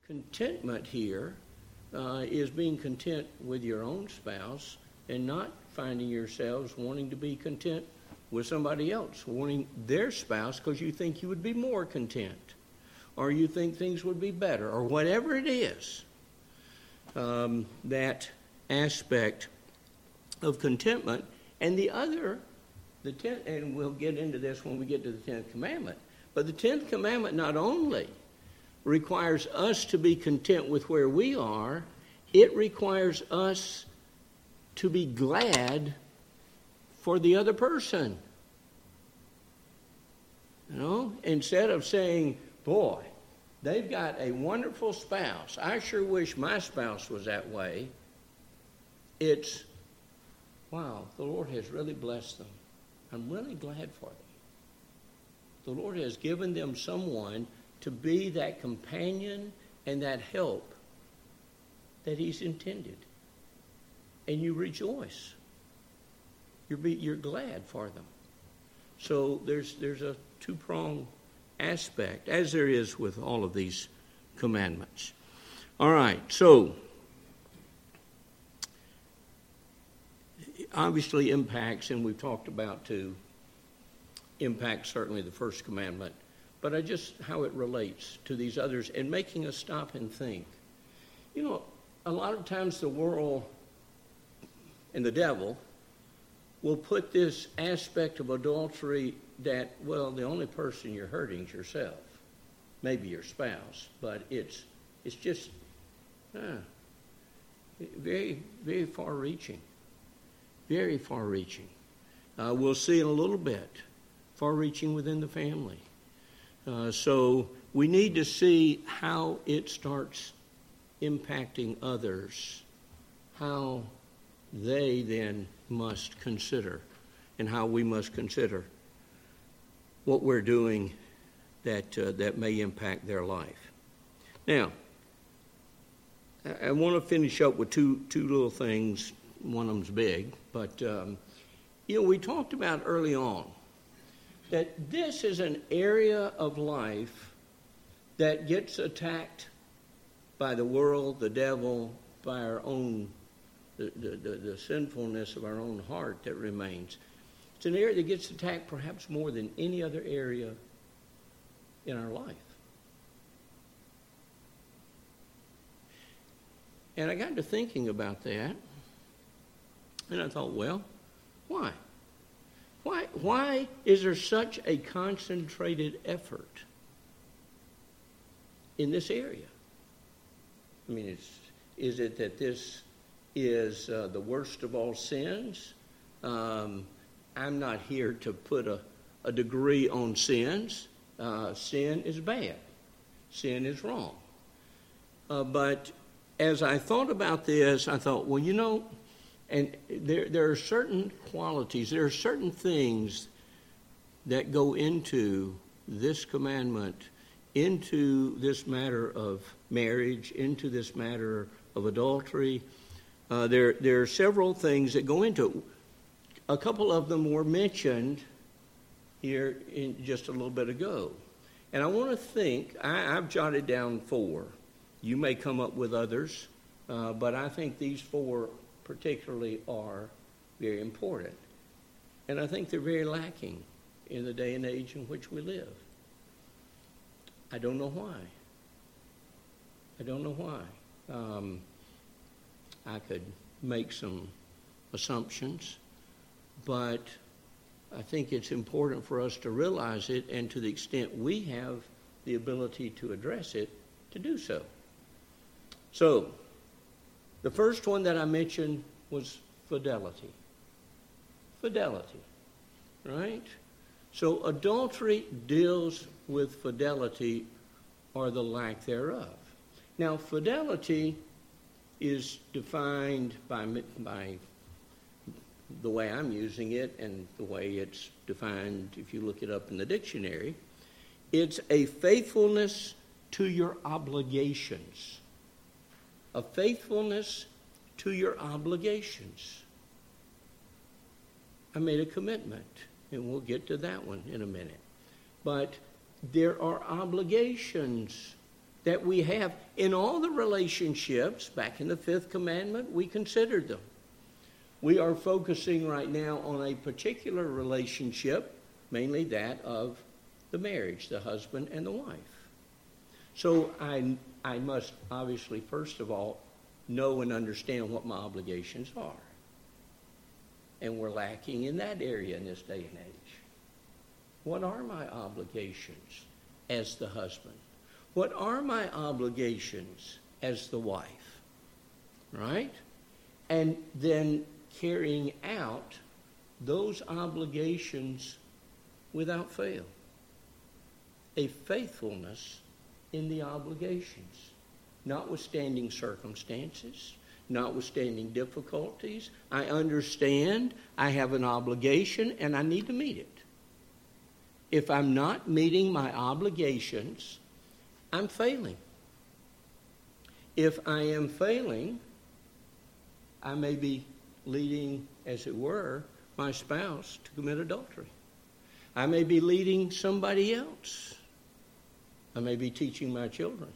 Contentment here is being content with your own spouse and not finding yourselves wanting to be content with somebody else, wanting their spouse because you think you would be more content or you think things would be better or whatever it is. That aspect of contentment. And the other, and we'll get into this when we get to the 10th commandment, but the 10th commandment not only requires us to be content with where we are, it requires us to be glad for the other person. You know, instead of saying, boy, they've got a wonderful spouse. I sure wish my spouse was that way. It's, wow, the Lord has really blessed them. I'm really glad for them. The Lord has given them someone to be that companion and that help that He's intended. And you rejoice. You're glad for them. So there's a two-pronged aspect, as there is with all of these commandments. All right, so obviously impacts, and we've talked about too, impacts certainly the first commandment, but how it relates to these others and making us stop and think. You know, a lot of times the world and the devil will put this aspect of adultery that, well, the only person you're hurting is yourself, maybe your spouse, but it's just very, very far-reaching, very far-reaching. We'll see in a little bit, far-reaching within the family. So we need to see how it starts impacting others, how they then must consider, and how we must consider what we're doing that may impact their life. Now, I want to finish up with two little things. One of them's big, but we talked about early on that this is an area of life that gets attacked by the world, the devil, by our own, the sinfulness of our own heart that remains. It's an area that gets attacked perhaps more than any other area in our life. And I got to thinking about that, and I thought, well, why? Why is there such a concentrated effort in this area? I mean, is it that this is the worst of all sins? I'm not here to put a degree on sins. Sin is bad. Sin is wrong. But as I thought about this, I thought, well, and there are certain qualities, there are certain things that go into this commandment, into this matter of marriage, into this matter of adultery. There are several things that go into it. A couple of them were mentioned here just a little bit ago. And I want to think, I've jotted down 4. You may come up with others, but I think these 4 particularly are very important. And I think they're very lacking in the day and age in which we live. I don't know why. I could make some assumptions, but I think it's important for us to realize it, and to the extent we have the ability to address it, to do so. So, the first one that I mentioned was fidelity. Fidelity, right? So adultery deals with fidelity or the lack thereof. Now, fidelity is defined by the way I'm using it and the way it's defined if you look it up in the dictionary. It's a faithfulness to your obligations. A faithfulness to your obligations. I made a commitment, and we'll get to that one in a minute. But there are obligations that we have in all the relationships. Back in the fifth commandment, we considered them. We are focusing right now on a particular relationship, mainly that of the marriage, the husband and the wife. So I must obviously, first of all, know and understand what my obligations are. And we're lacking in that area in this day and age. What are my obligations as the husband? What are my obligations as the wife? Right? And then carrying out those obligations without fail. A faithfulness in the obligations, notwithstanding circumstances, notwithstanding difficulties. I understand I have an obligation and I need to meet it. If I'm not meeting my obligations, I'm failing. If I am failing, I may be leading, as it were, my spouse to commit adultery. I may be leading somebody else. I may be teaching my children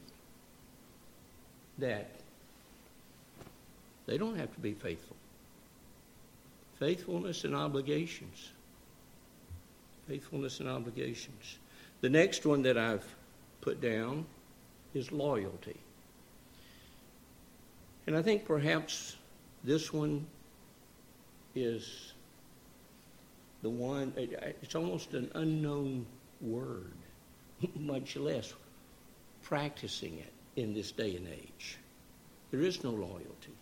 that they don't have to be faithful. Faithfulness and obligations. Faithfulness and obligations. The next one that I've put down is loyalty. And I think perhaps this one is the one, it's almost an unknown word, much less practicing it in this day and age. There is no loyalty.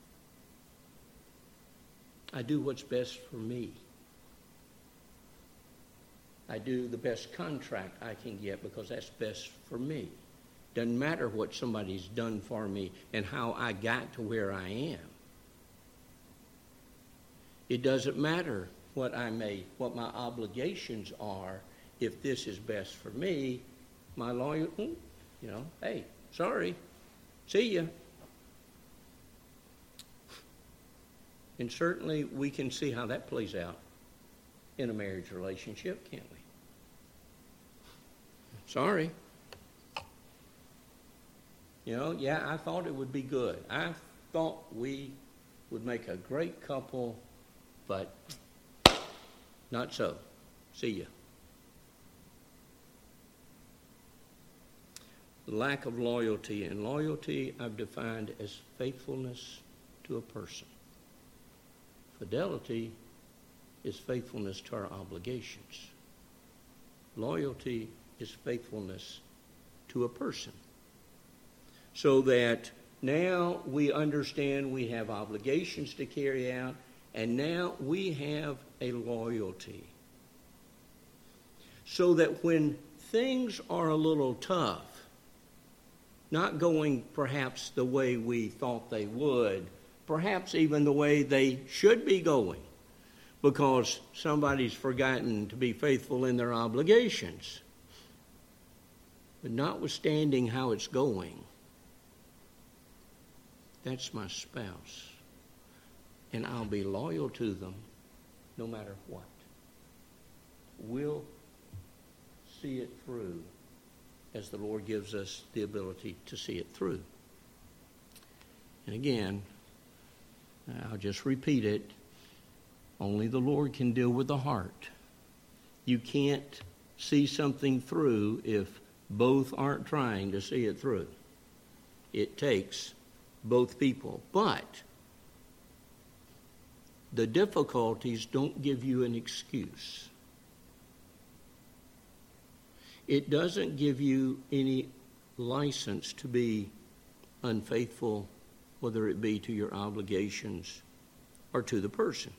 I do what's best for me. I do the best contract I can get because that's best for me. Doesn't matter what somebody's done for me and how I got to where I am. It doesn't matter what my obligations are. If this is best for me, my loyalty, hey, sorry, see ya. And certainly we can see how that plays out in a marriage relationship, can't we? Sorry. I thought it would be good. I thought we would make a great couple, but not so. See ya. The lack of loyalty. And loyalty I've defined as faithfulness to a person. Fidelity is faithfulness to our obligations. Loyalty is faithfulness to a person. So that now we understand we have obligations to carry out, and now we have a loyalty. So that when things are a little tough, not going perhaps the way we thought they would, perhaps even the way they should be going, because somebody's forgotten to be faithful in their obligations. But notwithstanding how it's going, that's my spouse. And I'll be loyal to them no matter what. We'll see it through as the Lord gives us the ability to see it through. And again, I'll just repeat it. Only the Lord can deal with the heart. You can't see something through if both aren't trying to see it through. It takes both people. But the difficulties don't give you an excuse. It doesn't give you any license to be unfaithful, whether it be to your obligations or to the person.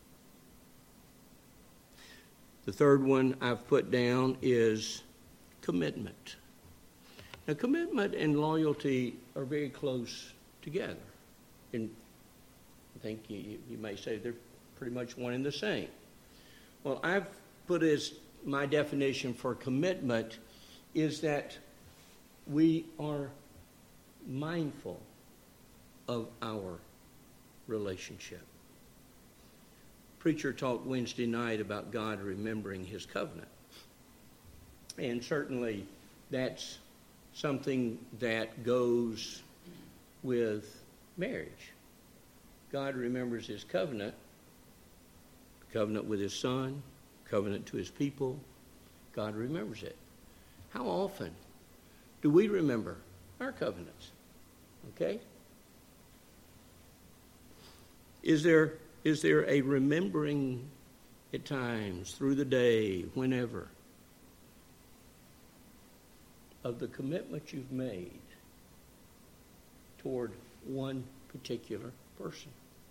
The third one I've put down is commitment. Now, commitment and loyalty are very close together. And I think you may say they're pretty much one and the same. Well, I've put as my definition for commitment is that we are mindful of our relationship. Preacher talked Wednesday night about God remembering his covenant. And certainly that's something that goes with marriage. God remembers his covenant with his Son, covenant to his people. God remembers it. How often do we remember our covenants? Okay? Is there a remembering at times, through the day, whenever, of the commitment you've made toward one particular person?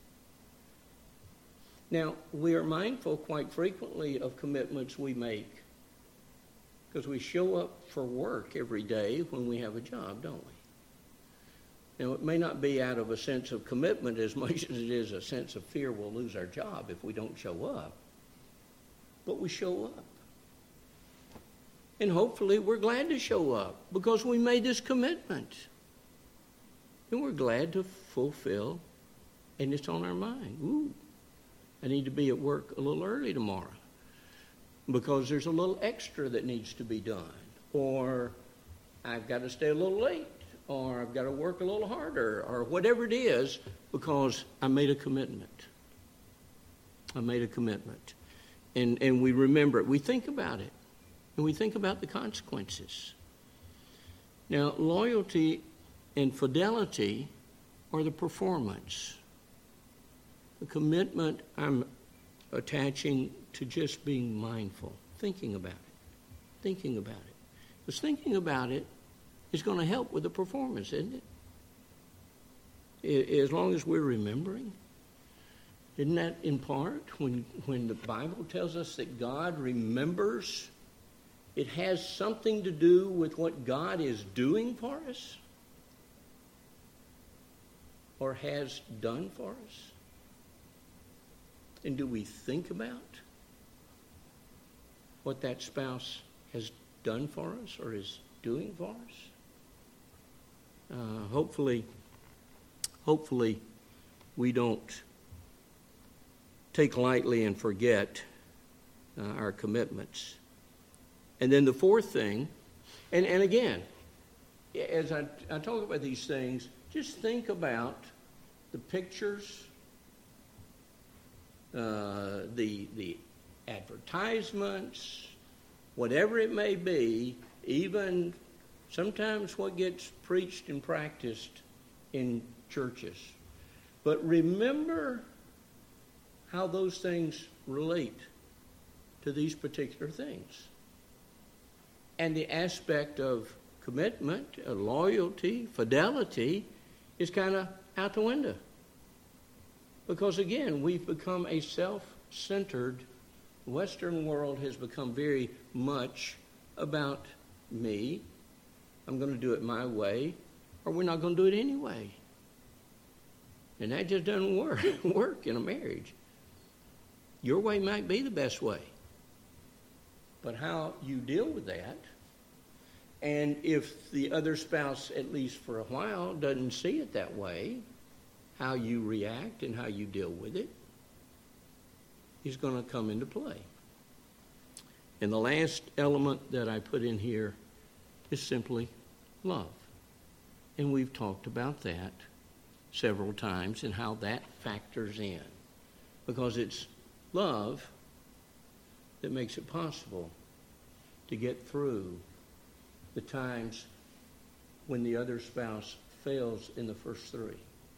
Now, we are mindful quite frequently of commitments we make because we show up for work every day when we have a job, don't we? Now, it may not be out of a sense of commitment as much as it is a sense of fear we'll lose our job if we don't show up. But we show up. And hopefully we're glad to show up because we made this commitment. And we're glad to fulfill, and it's on our mind. Ooh, I need to be at work a little early tomorrow because there's a little extra that needs to be done. Or I've got to stay a little late. Or I've got to work a little harder. Or whatever it is because I made a commitment. I made a commitment. And we remember it. We think about it. And we think about the consequences. Now, loyalty and fidelity are the performance. The commitment I'm attaching to just being mindful, thinking about it. Thinking about it. Because thinking about it is going to help with the performance, isn't it? As long as we're remembering. Isn't that in part when the Bible tells us that God remembers? It has something to do with what God is doing for us or has done for us. And do we think about what that spouse has done for us or is doing for us? Hopefully we don't take lightly and forget our commitments. And then the fourth thing, and again, as I talk about these things, just think about the pictures, the advertisements, whatever it may be, even sometimes what gets preached and practiced in churches. But remember how those things relate to these particular things. And the aspect of commitment, loyalty, fidelity is kind of out the window. Because again, we've become a self-centered, Western world has become very much about me. I'm going to do it my way, or we're not going to do it anyway. And that just doesn't work in a marriage. Your way might be the best way. But how you deal with that, and if the other spouse, at least for a while, doesn't see it that way, how you react and how you deal with it is going to come into play. And the last element that I put in here is simply love. And we've talked about that several times and how that factors in. Because it's love that makes it possible to get through the times when the other spouse fails in the first three.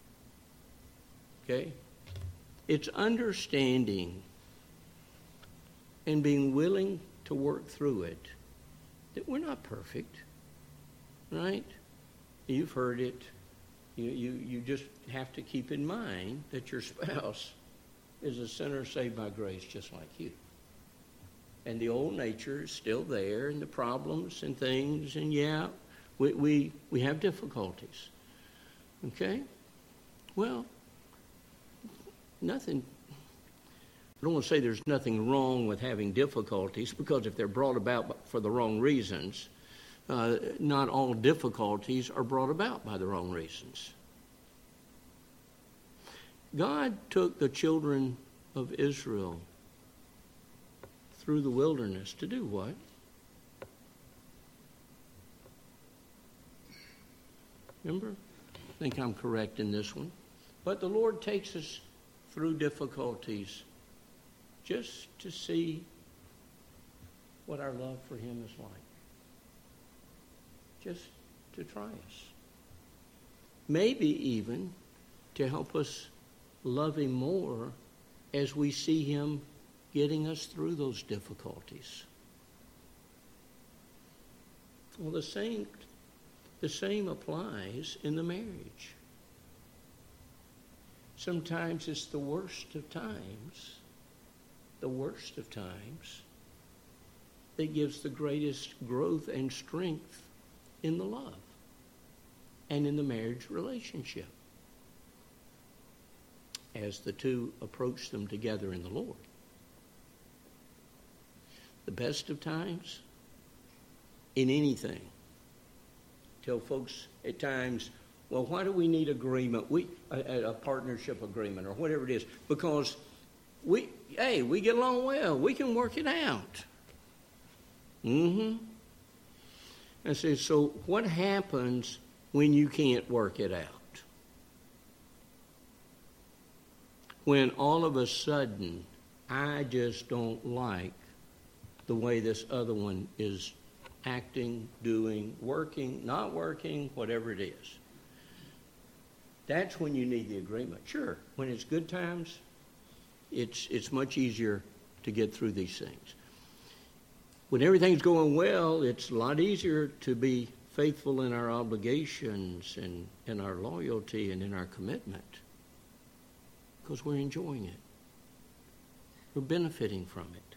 Okay? It's understanding and being willing to work through it that we're not perfect, right? You've heard it. You just have to keep in mind that your spouse is a sinner saved by grace just like you. And the old nature is still there, and the problems and things, and yeah, we have difficulties. Okay? Well, nothing, I don't want to say there's nothing wrong with having difficulties, because if they're brought about for the wrong reasons, not all difficulties are brought about by the wrong reasons. God took the children of Israel through the wilderness to do what? Remember? I think I'm correct in this one. But the Lord takes us through difficulties just to see what our love for Him is like. Just to try us. Maybe even to help us love Him more as we see Him getting us through those difficulties. Well, the same applies in the marriage. Sometimes it's the worst of times that gives the greatest growth and strength in the love and in the marriage relationship as the two approach them together in the Lord. The best of times in anything. Tell folks at times, well, why do we need agreement? A partnership agreement or whatever it is. Because we get along well. We can work it out. I say, so what happens when you can't work it out? When all of a sudden, I just don't like the way this other one is acting, doing, working, not working, whatever it is. That's when you need the agreement. Sure, when it's good times, it's much easier to get through these things. When everything's going well, it's a lot easier to be faithful in our obligations and in our loyalty and in our commitment because we're enjoying it. We're benefiting from it.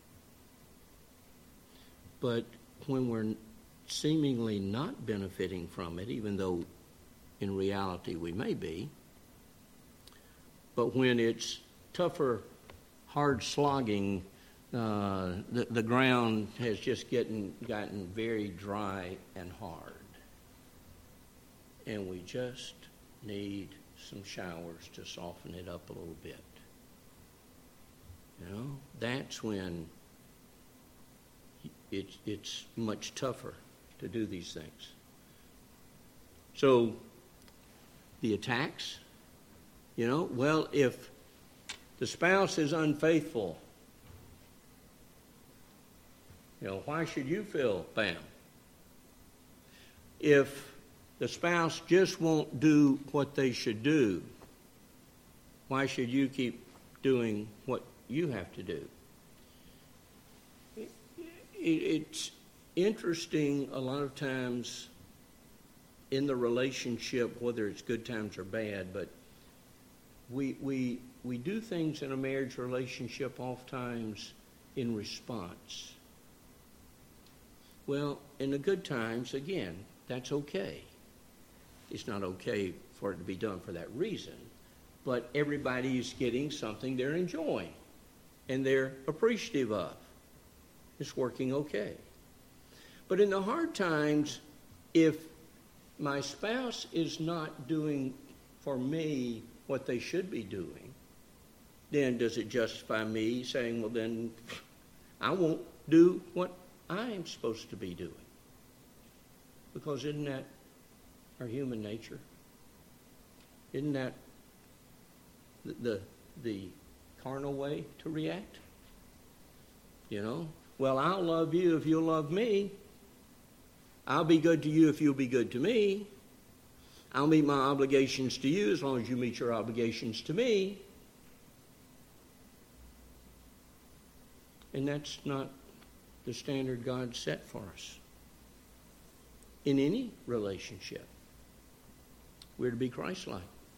But when we're seemingly not benefiting from it, even though in reality we may be, but when it's tougher, hard slogging, the ground has just gotten very dry and hard. And we just need some showers to soften it up a little bit. You know, that's when it's much tougher to do these things. So the attacks, well, if the spouse is unfaithful, why should you feel bad? If the spouse just won't do what they should do, why should you keep doing what you have to do? It's interesting a lot of times in the relationship, whether it's good times or bad, but we do things in a marriage relationship oftentimes in response. Well, in the good times, again, that's okay. It's not okay for it to be done for that reason, but everybody's getting something they're enjoying and they're appreciative of. It's working okay. But in the hard times, if my spouse is not doing for me what they should be doing, then does it justify me saying, well, then I won't do what I am supposed to be doing? Because isn't that our human nature? Isn't that the carnal way to react? Well, I'll love you if you'll love me. I'll be good to you if you'll be good to me. I'll meet my obligations to you as long as you meet your obligations to me. And that's not the standard God set for us. In any relationship, we're to be Christ-like.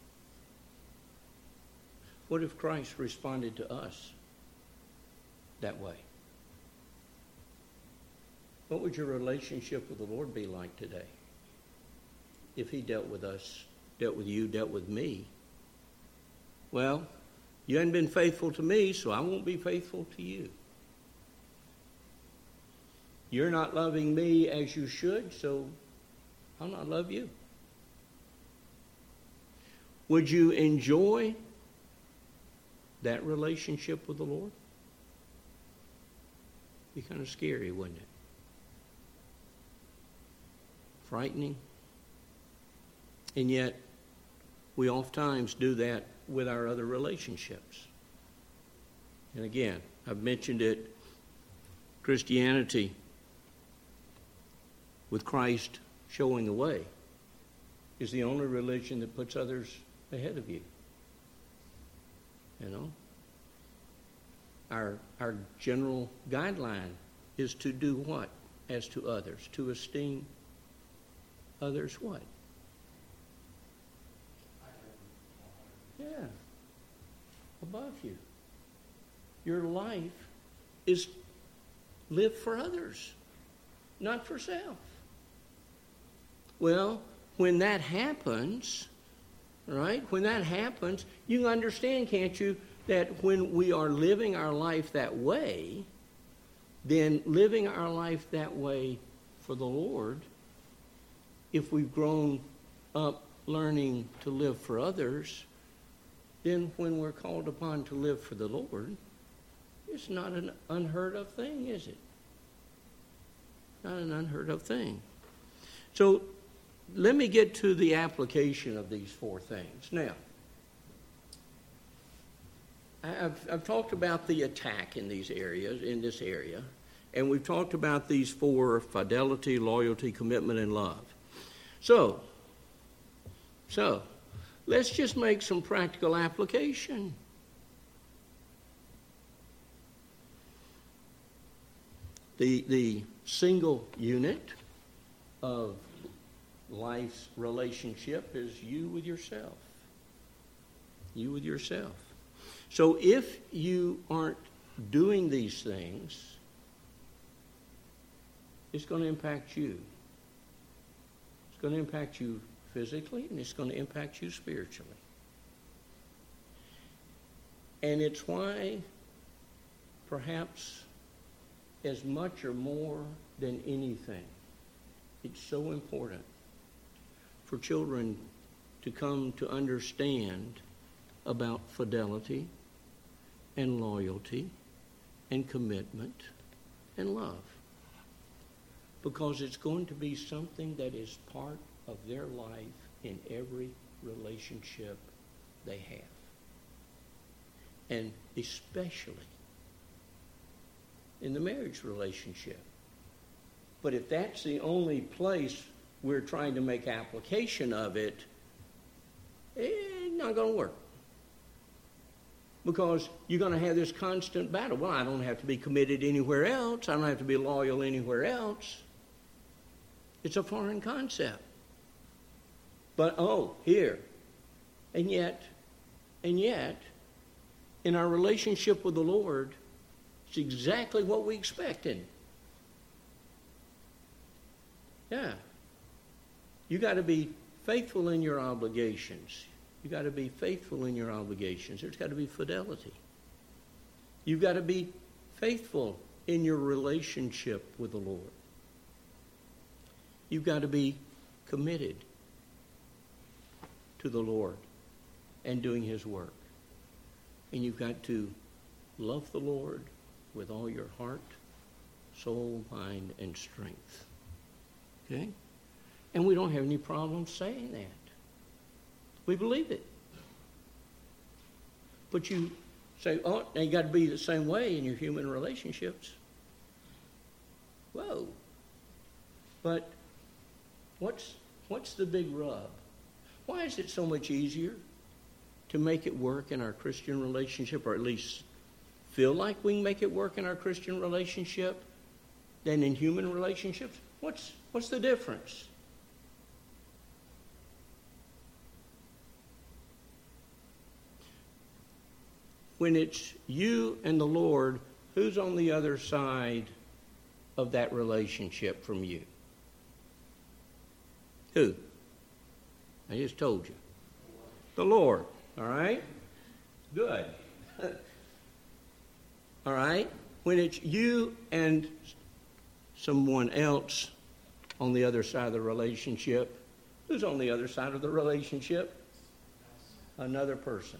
What if Christ responded to us that way? What would your relationship with the Lord be like today? If He dealt with us, dealt with you, dealt with me? Well, you haven't been faithful to me, so I won't be faithful to you. You're not loving me as you should, so I'll not love you. Would you enjoy that relationship with the Lord? Be kind of scary, wouldn't it? Frightening. And yet, we oftentimes do that with our other relationships. And again, I've mentioned it, Christianity, with Christ showing the way, is the only religion that puts others ahead of you. You know? Our general guideline is to do what as to others? To esteem others what? Yeah. Above you. Your life is live for others, not for self. Well, when that happens, right? When that happens, you can understand, can't you, that when we are living our life that way, then living our life that way for the Lord, if we've grown up learning to live for others, then when we're called upon to live for the Lord, it's not an unheard of thing, is it? Not an unheard of thing. So let me get to the application of these four things. Now, I've talked about the attack in these areas, in this area, and we've talked about these four: fidelity, loyalty, commitment, and love. So let's just make some practical application. The single unit of life's relationship is you with yourself. You with yourself. So if you aren't doing these things, it's going to impact you. It's going to impact you physically, and it's going to impact you spiritually. And it's why, perhaps as much or more than anything, it's so important for children to come to understand about fidelity and loyalty and commitment and love. Because it's going to be something that is part of their life in every relationship they have. And especially in the marriage relationship. But if that's the only place we're trying to make application of it, it's not going to work. Because you're going to have this constant battle. Well, I don't have to be committed anywhere else. I don't have to be loyal anywhere else. It's a foreign concept. But, here. And yet, in our relationship with the Lord, it's exactly what we expected. Yeah. You got to be faithful in your obligations. You got to be faithful in your obligations. There's got to be fidelity. You've got to be faithful in your relationship with the Lord. You've got to be committed to the Lord and doing His work. And you've got to love the Lord with all your heart, soul, mind, and strength. Okay? And we don't have any problem saying that. We believe it. But you say, now you got to be the same way in your human relationships. Whoa. But what's the big rub? Why is it so much easier to make it work in our Christian relationship, or at least feel like we can make it work in our Christian relationship than in human relationships? What's the difference? When it's you and the Lord, who's on the other side of that relationship from you? Who? I just told you. The Lord. All right? Good. All right? When it's you and someone else on the other side of the relationship, who's on the other side of the relationship? Another person.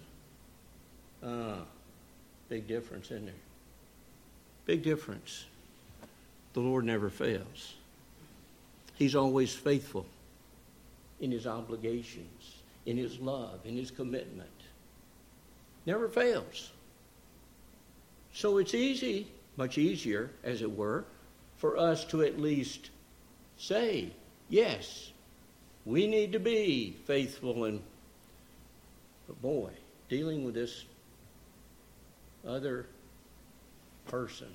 Big difference, isn't there? Big difference. The Lord never fails. He's always faithful. in his obligations, in his love, in his commitment. Never fails. So it's easy, much easier, as it were, for us to at least say, yes, we need to be faithful. But boy, dealing with this other person,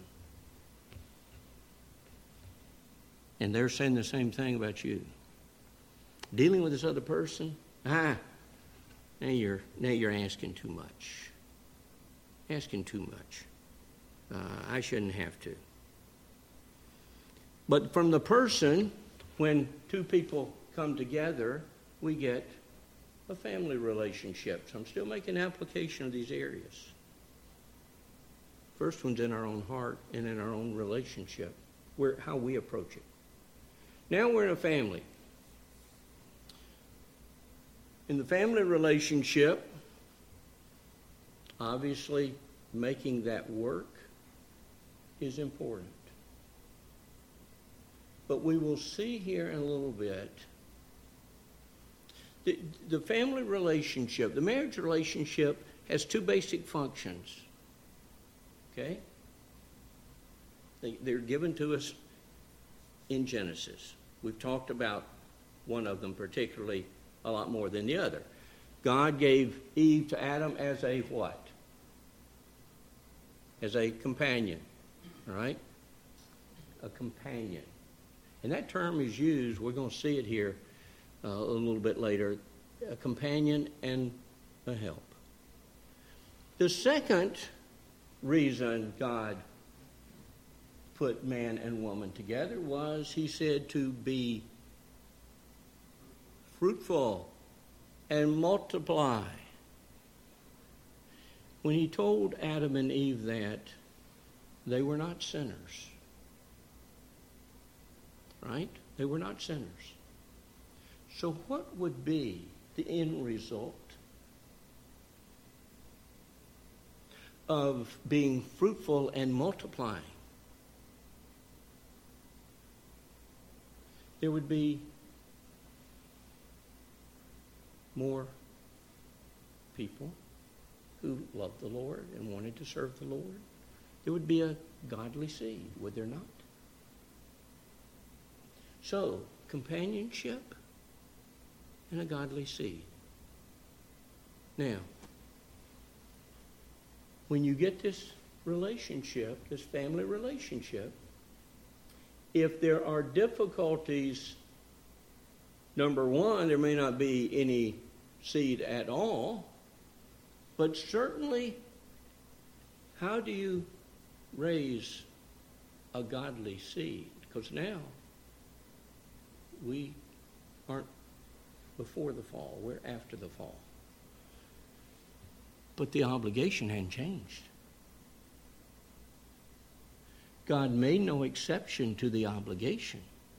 and they're saying the same thing about you. Dealing with this other person, now you're asking too much. Asking too much. I shouldn't have to. But from the person, when two people come together, we get a family relationship. So I'm still making application of these areas. First one's in our own heart and in our own relationship, how we approach it. Now we're in a family. In the family relationship, obviously making that work is important. But we will see here in a little bit, the family relationship, the marriage relationship has two basic functions. Okay? They're given to us in Genesis. We've talked about one of them particularly a lot more than the other. God gave Eve to Adam as a what? As a companion. All right? A companion. And that term is used, we're going to see it here a little bit later, a companion and a help. The second reason God put man and woman together was, he said, to be fruitful and multiply. When he told Adam and Eve that, they were not sinners. Right? They were not sinners. So what would be the end result of being fruitful and multiplying? There would be more people who loved the Lord and wanted to serve the Lord. There would be a godly seed, would there not? So, companionship and a godly seed. Now, when you get this relationship, this family relationship, if there are difficulties, number one, there may not be any seed at all, but certainly, how do you raise a godly seed? Because now, we aren't before the fall, we're after the fall. But the obligation hadn't changed. God made no exception to the obligation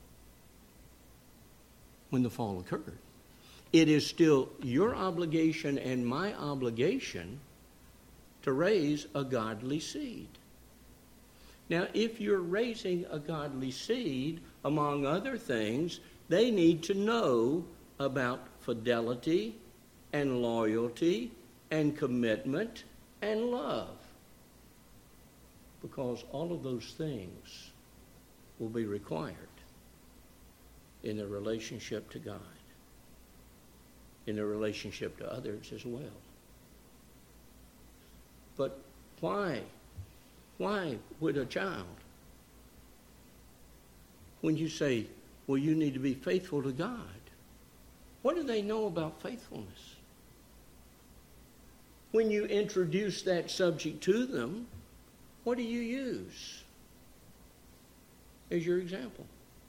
when the fall occurred. It is still your obligation and my obligation to raise a godly seed. Now, if you're raising a godly seed, among other things, they need to know about fidelity and loyalty and commitment and love. Because all of those things will be required in their relationship to God, in their relationship to others as well. But why? Why would a child, when you say, well, you need to be faithful to God, what do they know about faithfulness? When you introduce that subject to them, what do you use as your example?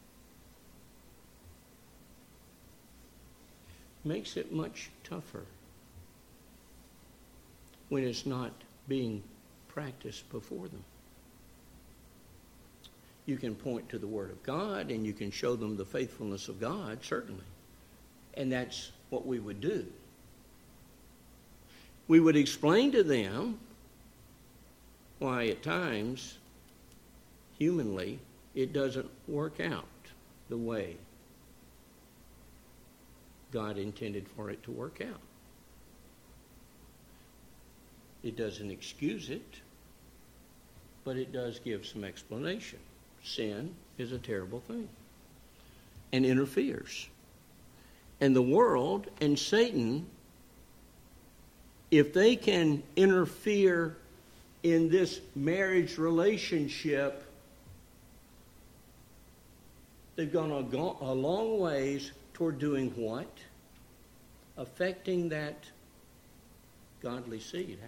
Makes it much tougher when it's not being practiced before them. You can point to the Word of God and you can show them the faithfulness of God, certainly. And that's what we would do. We would explain to them why at times, humanly, it doesn't work out the way God intended for it to work out. It doesn't excuse it, but it does give some explanation. Sin is a terrible thing and interferes. And the world and Satan, if they can interfere in this marriage relationship, they've gone a long ways toward doing what? Affecting that godly seed, haven't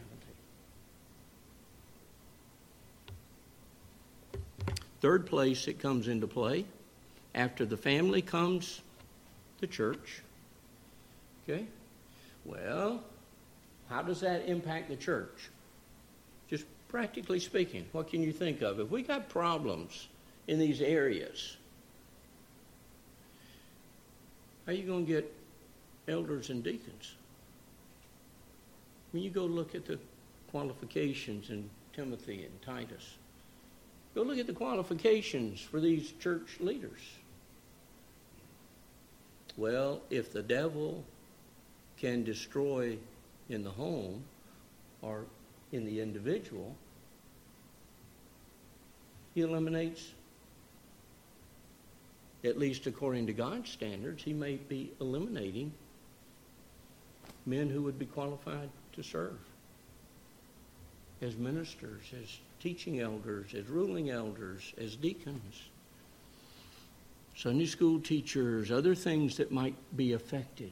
they? Third place it comes into play. After the family comes the church. Okay? Well, how does that impact the church? Just practically speaking, what can you think of? If we got problems in these areas, how are you going to get elders and deacons? When you go look at the qualifications in Timothy and Titus, go look at the qualifications for these church leaders. Well, if the devil can destroy in the home or in the individual, he eliminates, at least according to God's standards, he may be eliminating men who would be qualified to serve as ministers, as teaching elders, as ruling elders, as deacons, Sunday school teachers, other things that might be affected.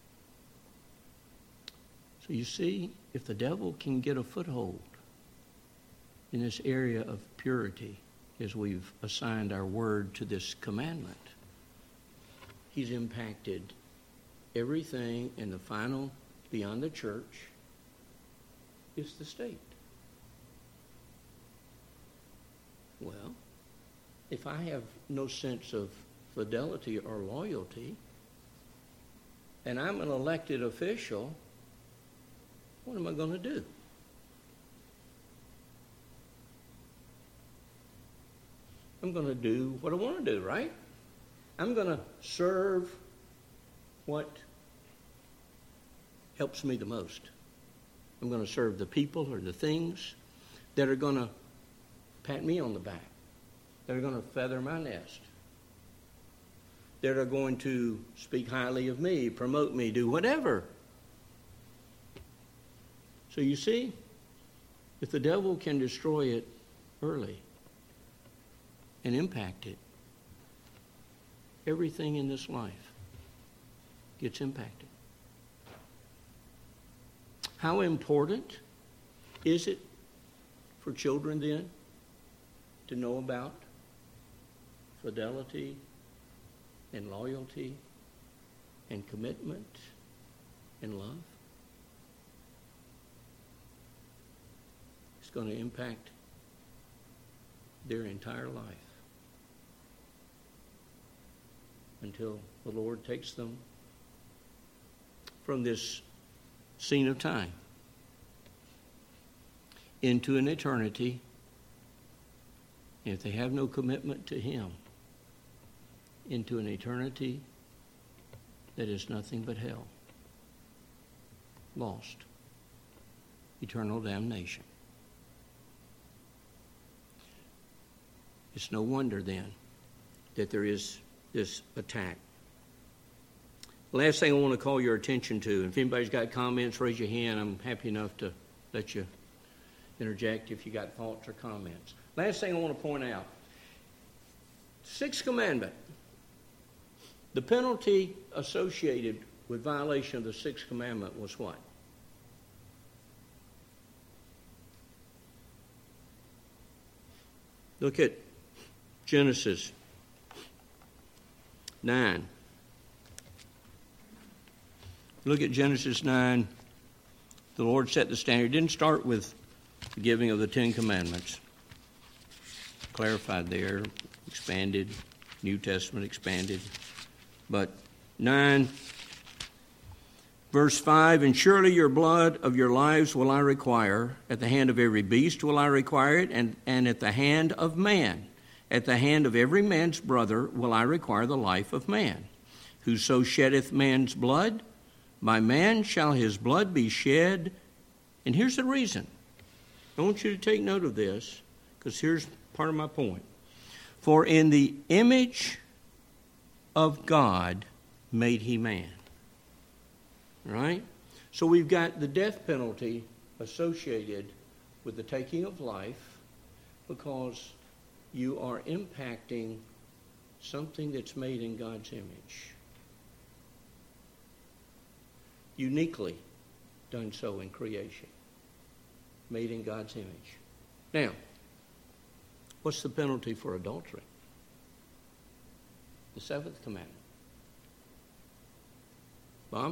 So you see, if the devil can get a foothold in this area of purity, as we've assigned our word to this commandment, he's impacted everything, and the final, beyond the church, is the state. Well, if I have no sense of fidelity or loyalty, and I'm an elected official, what am I going to do? I'm going to do what I want to do, right? I'm going to serve what helps me the most. I'm going to serve the people or the things that are going to pat me on the back, that are going to feather my nest, that are going to speak highly of me, promote me, do whatever. So you see, if the devil can destroy it early and impact it, everything in this life gets impacted. How important is it for children then to know about fidelity and loyalty and commitment and love? It's going to impact their entire life until the Lord takes them from this scene of time into an eternity. If they have no commitment to Him, into an eternity that is nothing but hell, lost, eternal damnation. It's no wonder then that there is this attack. Last thing I want to call your attention to, if anybody's got comments, raise your hand. I'm happy enough to let you interject if you got thoughts or comments. Last thing I want to point out, Sixth Commandment. The penalty associated with violation of the Sixth Commandment was what? Look at Genesis 9. Look at Genesis 9. The Lord set the standard. It didn't start with the giving of the Ten Commandments. Clarified there, expanded, New Testament expanded. But 9, verse 5, and surely your blood of your lives will I require, at the hand of every beast will I require it, and at the hand of man. At the hand of every man's brother will I require the life of man. Whoso sheddeth man's blood, by man shall his blood be shed. And here's the reason. I want you to take note of this, because here's part of my point. For in the image of God made he man. Right? So we've got the death penalty associated with the taking of life, because you are impacting something that's made in God's image. Uniquely done so in creation. Made in God's image. Now, what's the penalty for adultery? The seventh commandment. Bob?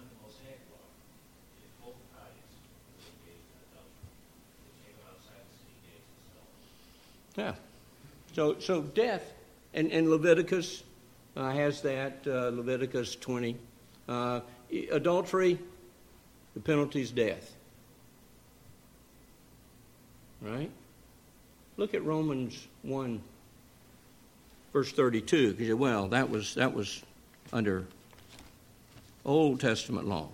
Yeah. So death, and Leviticus has that, Leviticus 20. Adultery, the penalty is death. Right? Look at Romans 1, verse 32. Because, well, that was under Old Testament law.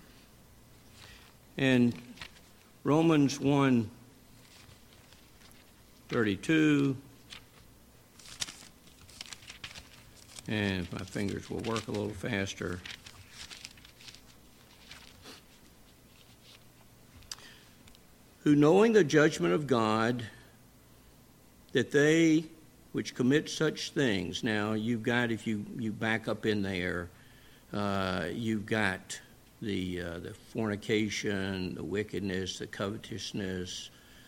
And Romans 1, 32. And if my fingers will work a little faster. Who, knowing the judgment of God, that they which commit such things. Now, you've got, if you back up in there, you've got the fornication, the wickedness, the covetousness.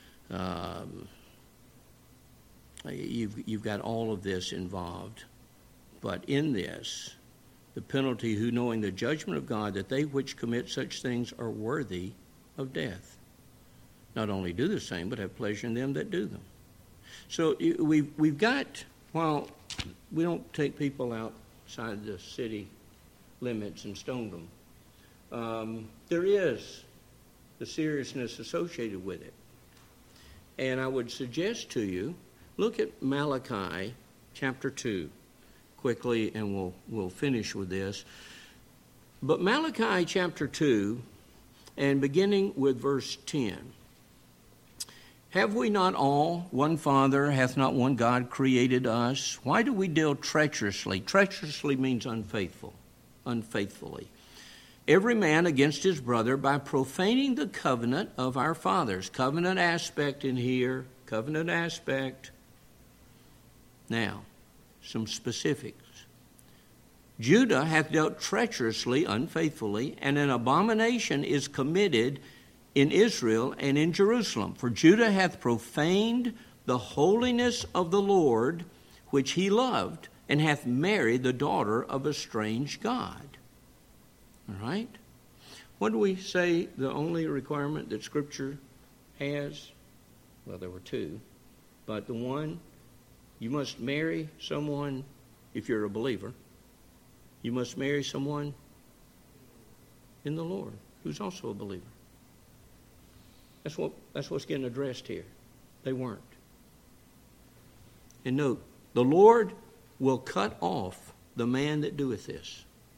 You've got all of this involved. But in this, the penalty, who knowing the judgment of God, that they which commit such things are worthy of death. Not only do the same, but have pleasure in them that do them. So we've got, while we don't take people outside the city limits and stone them, there is the seriousness associated with it. And I would suggest to you, look at Malachi chapter 2 quickly, and we'll finish with this. But Malachi chapter 2, and beginning with verse 10. Have we not all one Father? Hath not one God created us? Why do we deal treacherously? Treacherously means unfaithfully. Every man against his brother, by profaning the covenant of our fathers. Covenant aspect in here. Covenant aspect. Now, some specifics. Judah hath dealt treacherously, unfaithfully, and an abomination is committed in Israel and in Jerusalem. For Judah hath profaned the holiness of the Lord, which he loved, and hath married the daughter of a strange god. All right? What do we say the only requirement that Scripture has? Well, there were two. But the one, you must marry someone, if you're a believer, you must marry someone in the Lord who's also a believer. That's what's getting addressed here. They weren't. And note, the Lord will cut off the man that doeth this.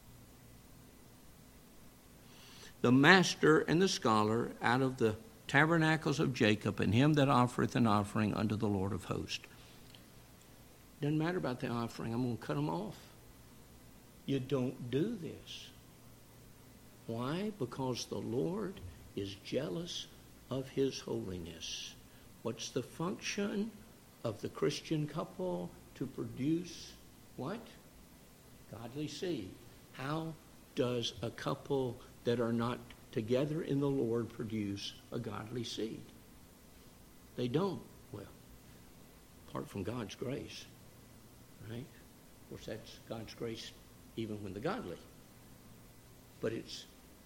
The master and the scholar out of the tabernacles of Jacob, and him that offereth an offering unto the Lord of hosts. Doesn't matter about the offering. I'm going to cut them off. You don't do this. Why? Because the Lord is jealous of his holiness. What's the function of the Christian couple? To produce what? Godly seed. How does a couple that are not together in the Lord produce a godly seed? They don't. Well, apart from God's grace, right? Of course, that's God's grace even when the godly. But it's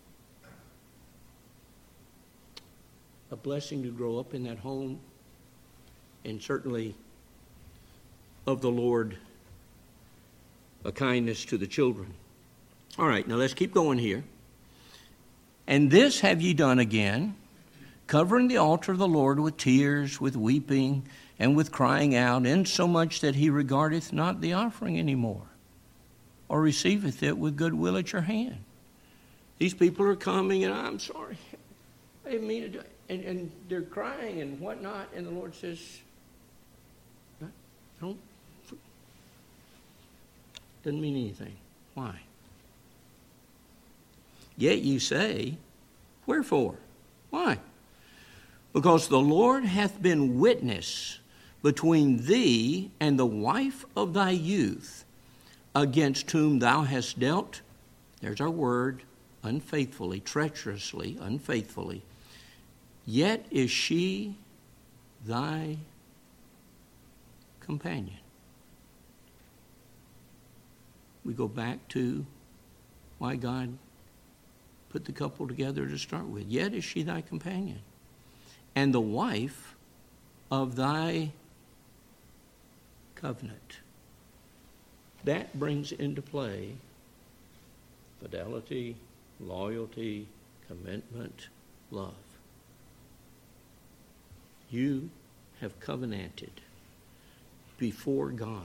a blessing to grow up in that home, and certainly of the Lord, a kindness to the children. All right, now let's keep going here. And this have ye done again, covering the altar of the Lord with tears, with weeping, and with crying out, insomuch that he regardeth not the offering anymore. or receiveth it with goodwill at your hand. These people are coming, and I'm sorry. I didn't mean to do it. And they're crying and whatnot, and the Lord says, don't. Doesn't mean anything. Why? Yet you say, wherefore? Why? Because the Lord hath been witness between thee and the wife of thy youth, against whom thou hast dealt, there's our word, unfaithfully, treacherously, unfaithfully. Yet is she thy companion. We go back to why God put the couple together to start with. Yet is she thy companion, and the wife of thy covenant. That brings into play fidelity, loyalty, commitment, love. You have covenanted before God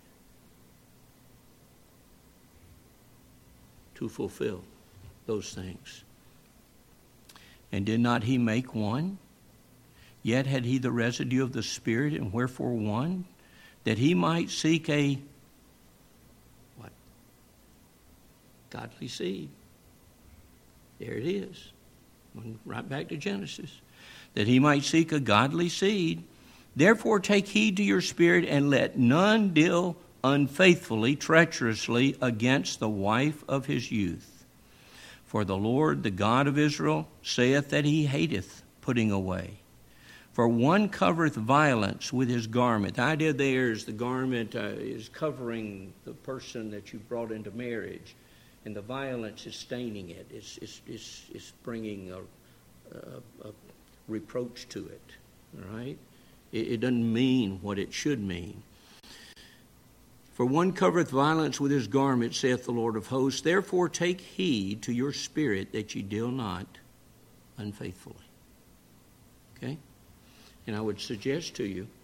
to fulfill those things. And did not he make one? Yet had he the residue of the Spirit, and wherefore one? That he might seek a what? Godly seed. There it is. Right back to Genesis. That he might seek a godly seed. Therefore take heed to your spirit, and let none deal unfaithfully, treacherously against the wife of his youth. For the Lord, the God of Israel, saith that he hateth putting away. For one covereth violence with his garment. The idea there is the garment is covering the person that you brought into marriage, and the violence is staining it. It's bringing a reproach to it. All right? It doesn't mean what it should mean. For one covereth violence with his garment, saith the Lord of hosts. Therefore take heed to your spirit that ye deal not unfaithfully. Okay? And I would suggest to you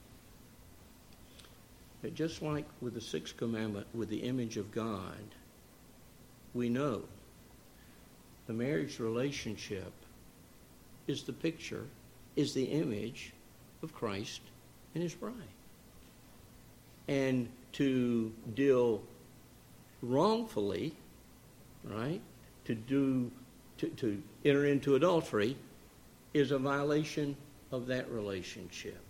that just like with the sixth commandment, with the image of God, we know the marriage relationship is the picture, is the image of Christ and his bride. And to deal wrongfully, right, to enter into adultery is a violation of that relationship.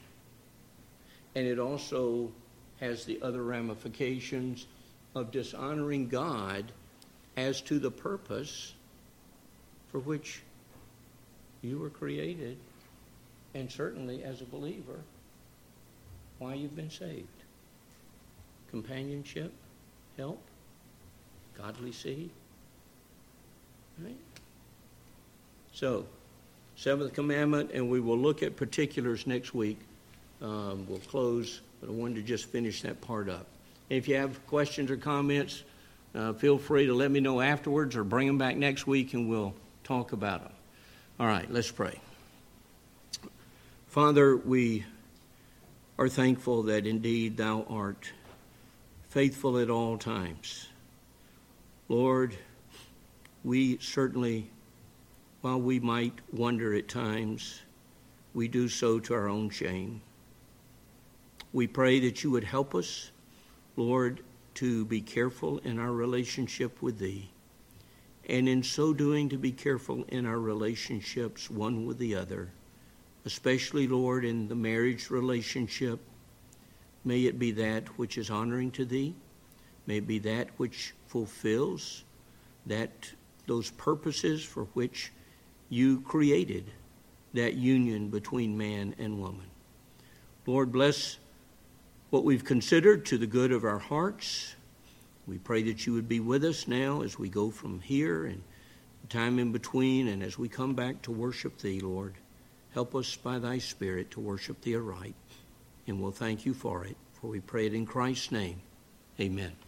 And it also has the other ramifications of dishonoring God as to the purpose for which you were created, and certainly as a believer, why you've been saved. Companionship, help, godly seed. Right? So, seventh commandment, and we will look at particulars next week. We'll close, but I wanted to just finish that part up. And if you have questions or comments, feel free to let me know afterwards or bring them back next week and we'll talk about them. All right, let's pray. Father, we are thankful that indeed thou art faithful at all times. Lord, we certainly, while we might wonder at times, we do so to our own shame. We pray that you would help us, Lord, to be careful in our relationship with thee, and in so doing to be careful in our relationships one with the other, especially, Lord, in the marriage relationship. May it be that which is honoring to thee. May it be that which fulfills those purposes for which you created that union between man and woman. Lord, bless what we've considered to the good of our hearts. We pray that you would be with us now as we go from here and the time in between, and as we come back to worship thee, Lord. Help us by thy Spirit to worship thee aright, and we'll thank you for it, for we pray it in Christ's name. Amen.